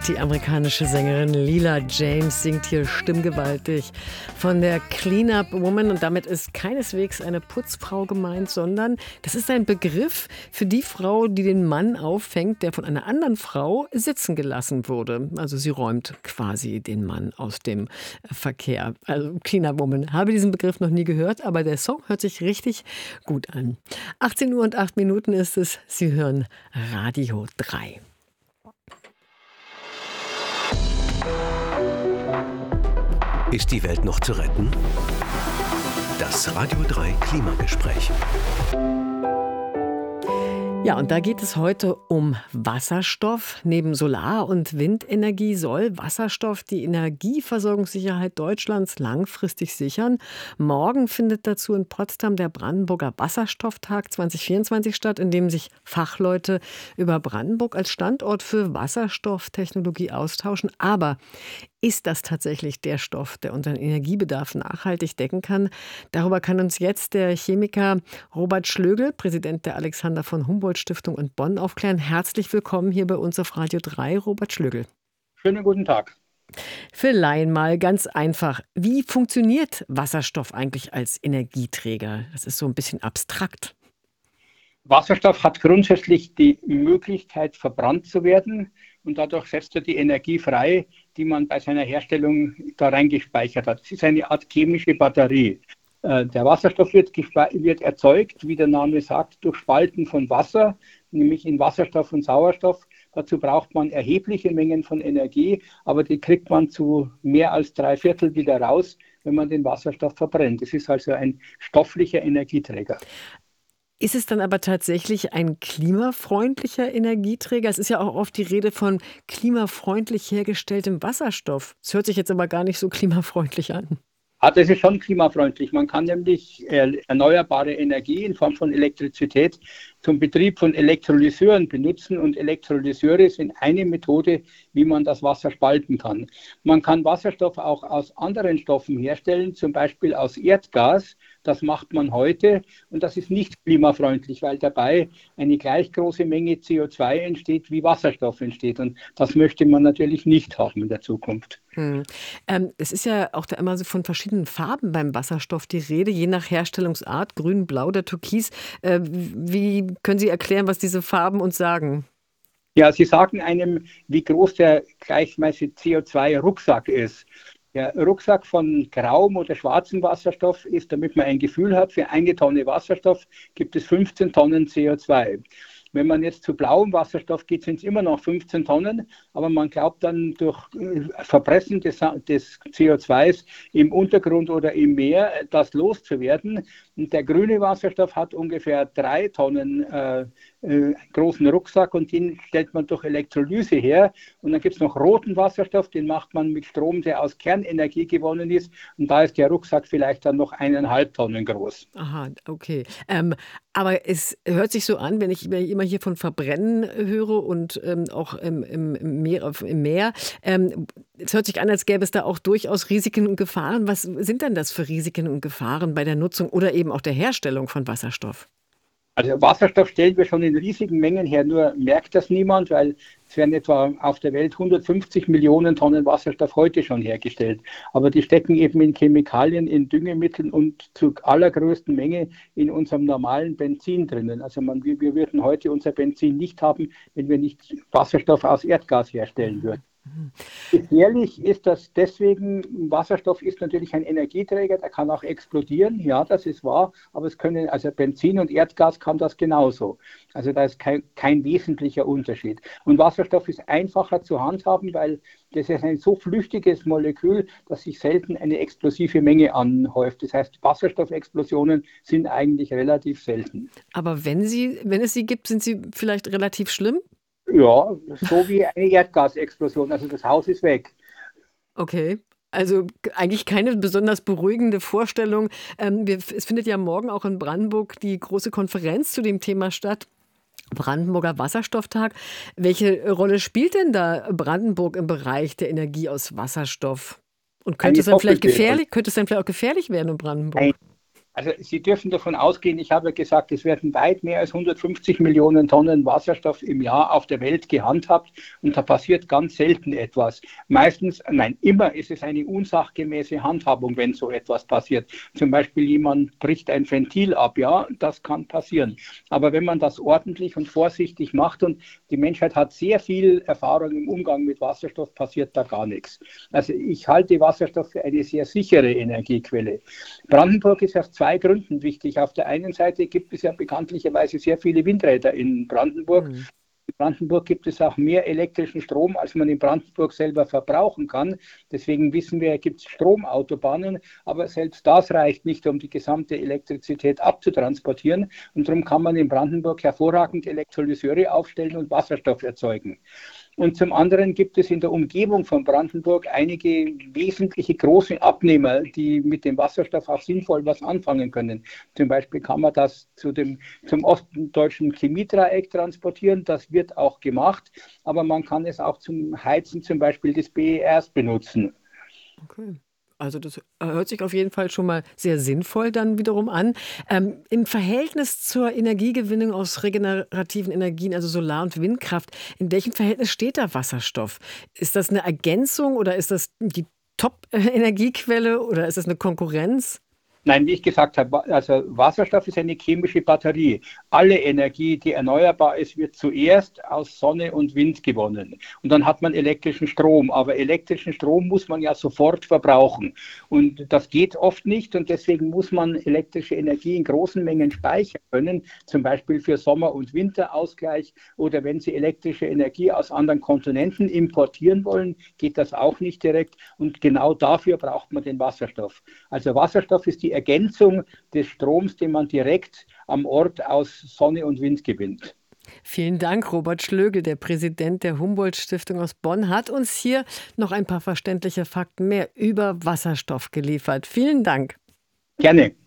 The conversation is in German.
Die amerikanische Sängerin Leela James singt hier stimmgewaltig von der Clean-Up Woman, und damit ist keineswegs eine Putzfrau gemeint, sondern das ist ein Begriff für die Frau, die den Mann auffängt, der von einer anderen Frau sitzen gelassen wurde. Also sie räumt quasi den Mann aus dem Verkehr. Also Clean-Up Woman. Habe diesen Begriff noch nie gehört, aber der Song hört sich richtig gut an. 18 Uhr und 8 Minuten ist es. Sie hören Radio 3. Ist die Welt noch zu retten? Das Radio 3 Klimagespräch. Ja, und da geht es heute um Wasserstoff. Neben Solar- und Windenergie soll Wasserstoff die Energieversorgungssicherheit Deutschlands langfristig sichern. Morgen findet dazu in Potsdam der Brandenburger Wasserstofftag 2024 statt, in dem sich Fachleute über Brandenburg als Standort für Wasserstofftechnologie austauschen. Aber ist das tatsächlich der Stoff, der unseren Energiebedarf nachhaltig decken kann? Darüber kann uns jetzt der Chemiker Robert Schlögl, Präsident der Alexander von Humboldt Stiftung in Bonn, aufklären. Herzlich willkommen hier bei uns auf Radio 3, Robert Schlögl. Schönen guten Tag. Für Laien mal ganz einfach. Wie funktioniert Wasserstoff eigentlich als Energieträger? Das ist so ein bisschen abstrakt. Wasserstoff hat grundsätzlich die Möglichkeit, verbrannt zu werden, und dadurch setzt er die Energie frei, die man bei seiner Herstellung da reingespeichert hat. Es ist eine Art chemische Batterie. Der Wasserstoff wird erzeugt, wie der Name sagt, durch Spalten von Wasser, nämlich in Wasserstoff und Sauerstoff. Dazu braucht man erhebliche Mengen von Energie, aber die kriegt man zu mehr als 3/4 wieder raus, wenn man den Wasserstoff verbrennt. Es ist also ein stofflicher Energieträger. Ist es dann aber tatsächlich ein klimafreundlicher Energieträger? Es ist ja auch oft die Rede von klimafreundlich hergestelltem Wasserstoff. Das hört sich jetzt aber gar nicht so klimafreundlich an. Das ist schon klimafreundlich. Man kann nämlich erneuerbare Energie in Form von Elektrizität zum Betrieb von Elektrolyseuren benutzen, und Elektrolyseure sind eine Methode, wie man das Wasser spalten kann. Man kann Wasserstoff auch aus anderen Stoffen herstellen, zum Beispiel aus Erdgas. Das macht man heute, und das ist nicht klimafreundlich, weil dabei eine gleich große Menge CO2 entsteht, wie Wasserstoff entsteht. Und das möchte man natürlich nicht haben in der Zukunft. Es ist ja auch da immer so von verschiedenen Farben beim Wasserstoff die Rede, je nach Herstellungsart, grün, blau oder türkis. Wie können Sie erklären, was diese Farben uns sagen? Ja, Sie sagen einem, wie groß der gleichmäßige CO2-Rucksack ist. Der Rucksack von grauem oder schwarzem Wasserstoff ist, damit man ein Gefühl hat, für 1 Tonne Wasserstoff gibt es 15 Tonnen CO2. Wenn man jetzt zu blauem Wasserstoff geht, sind es immer noch 15 Tonnen, aber man glaubt dann durch Verpressen des CO2s im Untergrund oder im Meer, das loszuwerden. Und der grüne Wasserstoff hat ungefähr 3 Tonnen großen Rucksack, und den stellt man durch Elektrolyse her. Und dann gibt es noch roten Wasserstoff, den macht man mit Strom, der aus Kernenergie gewonnen ist. Und da ist der Rucksack vielleicht dann noch 1,5 Tonnen groß. Aha, okay. Aber es hört sich so an, wenn ich immer hier von Verbrennen höre und auch im Meer. Es hört sich an, als gäbe es da auch durchaus Risiken und Gefahren. Was sind denn das für Risiken und Gefahren bei der Nutzung oder eben auch der Herstellung von Wasserstoff? Also Wasserstoff stellen wir schon in riesigen Mengen her, nur merkt das niemand, weil es werden etwa auf der Welt 150 Millionen Tonnen Wasserstoff heute schon hergestellt. Aber die stecken eben in Chemikalien, in Düngemitteln und zu allergrößten Menge in unserem normalen Benzin drinnen. Also wir würden heute unser Benzin nicht haben, wenn wir nicht Wasserstoff aus Erdgas herstellen würden. Gefährlich ist das deswegen, Wasserstoff ist natürlich ein Energieträger, der kann auch explodieren, ja, das ist wahr, aber also Benzin und Erdgas kann das genauso. Also da ist kein wesentlicher Unterschied. Und Wasserstoff ist einfacher zu handhaben, weil das ist ein so flüchtiges Molekül, dass sich selten eine explosive Menge anhäuft. Das heißt, Wasserstoffexplosionen sind eigentlich relativ selten. Aber wenn es sie gibt, sind sie vielleicht relativ schlimm? Ja, so wie eine Erdgasexplosion. Also das Haus ist weg. Okay. Also eigentlich keine besonders beruhigende Vorstellung. Es findet ja morgen auch in Brandenburg die große Konferenz zu dem Thema statt. Brandenburger Wasserstofftag. Welche Rolle spielt denn da Brandenburg im Bereich der Energie aus Wasserstoff? Und könnte es dann vielleicht auch gefährlich werden in Brandenburg? Also Sie dürfen davon ausgehen, ich habe gesagt, es werden weit mehr als 150 Millionen Tonnen Wasserstoff im Jahr auf der Welt gehandhabt und da passiert ganz selten etwas. Meistens, nein, immer ist es eine unsachgemäße Handhabung, wenn so etwas passiert. Zum Beispiel jemand bricht ein Ventil ab, ja, das kann passieren. Aber wenn man das ordentlich und vorsichtig macht und die Menschheit hat sehr viel Erfahrung im Umgang mit Wasserstoff, passiert da gar nichts. Also ich halte Wasserstoff für eine sehr sichere Energiequelle. Brandenburg ist aus zwei Gründen wichtig. Auf der einen Seite gibt es ja bekanntlicherweise sehr viele Windräder in Brandenburg. Mhm. In Brandenburg gibt es auch mehr elektrischen Strom, als man in Brandenburg selber verbrauchen kann. Deswegen wissen wir, gibt es Stromautobahnen, aber selbst das reicht nicht, um die gesamte Elektrizität abzutransportieren. Und darum kann man in Brandenburg hervorragend Elektrolyseure aufstellen und Wasserstoff erzeugen. Und zum anderen gibt es in der Umgebung von Brandenburg einige wesentliche große Abnehmer, die mit dem Wasserstoff auch sinnvoll was anfangen können. Zum Beispiel kann man das zum ostdeutschen Chemiedreieck transportieren. Das wird auch gemacht, aber man kann es auch zum Heizen zum Beispiel des BERs benutzen. Okay. Also das hört sich auf jeden Fall schon mal sehr sinnvoll dann wiederum an. Im Verhältnis zur Energiegewinnung aus regenerativen Energien, also Solar- und Windkraft, in welchem Verhältnis steht da Wasserstoff? Ist das eine Ergänzung oder ist das die Top-Energiequelle oder ist das eine Konkurrenz? Nein, wie ich gesagt habe, also Wasserstoff ist eine chemische Batterie. Alle Energie, die erneuerbar ist, wird zuerst aus Sonne und Wind gewonnen. Und dann hat man elektrischen Strom. Aber elektrischen Strom muss man ja sofort verbrauchen. Und das geht oft nicht. Und deswegen muss man elektrische Energie in großen Mengen speichern können. Zum Beispiel für Sommer- und Winterausgleich. Oder wenn Sie elektrische Energie aus anderen Kontinenten importieren wollen, geht das auch nicht direkt. Und genau dafür braucht man den Wasserstoff. Also Wasserstoff ist die Ergänzung des Stroms, den man direkt am Ort aus Sonne und Wind gewinnt. Vielen Dank, Robert Schlögl, der Präsident der Humboldt-Stiftung aus Bonn, hat uns hier noch ein paar verständliche Fakten mehr über Wasserstoff geliefert. Vielen Dank. Gerne.